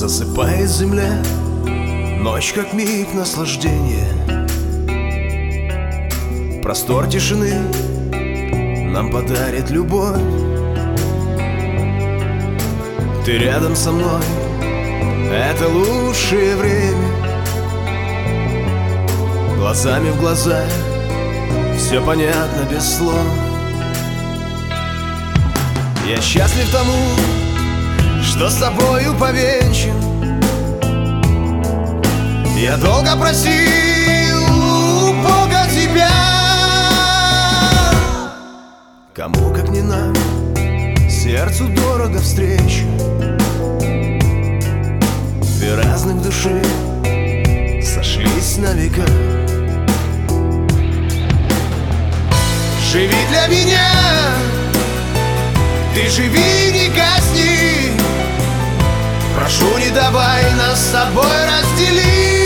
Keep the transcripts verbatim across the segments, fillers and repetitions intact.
Засыпает земля, ночь как миг наслаждения. Простор тишины нам подарит любовь. Ты рядом со мной, это лучшее время. Глазами в глаза, все понятно без слов. Я счастлив тому, что с тобою повенчан. Я долго просил у Бога тебя. Кому, как не нам, сердцу дорого встреча. Две разных души сошлись на века. Живи для меня, ты живи, не гасни. Прошу, не давай нас с тобой разделить.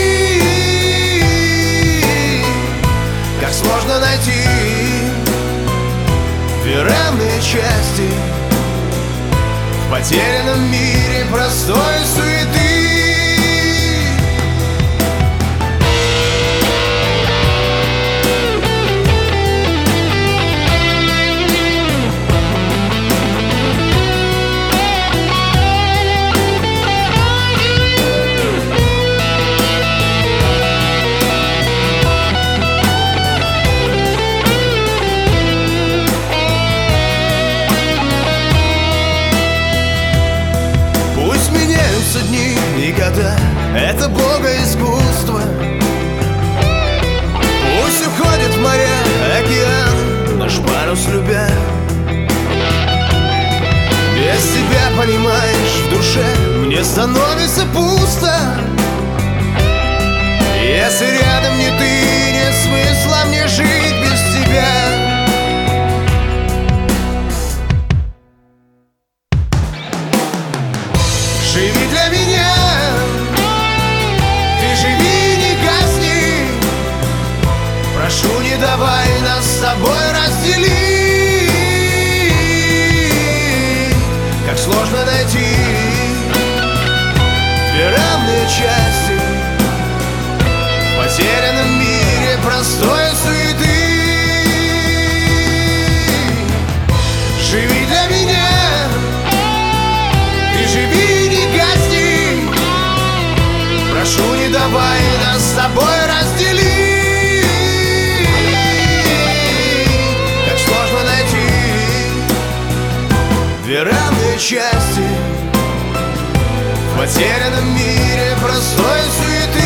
Как сложно найти две равные части в потерянном мире простой суеты. Дни и года — это Бога искусство. Пусть уходит в моря, океан, наш парус любя. Без тебя, понимаешь, в душе мне становится пусто. Если рядом не ты, нет смысла мне жить без тебя. Живи для меня, ты живи, не гасни. Прошу, не давай нас с тобой разделить. Как сложно найти две равные части в потерянном мире простой суеты. Живи для меня, ты живи, не гасни. Прошу, не давай нас с тобой разделить. Как сложно найти две равные части в потерянном мире простой суеты.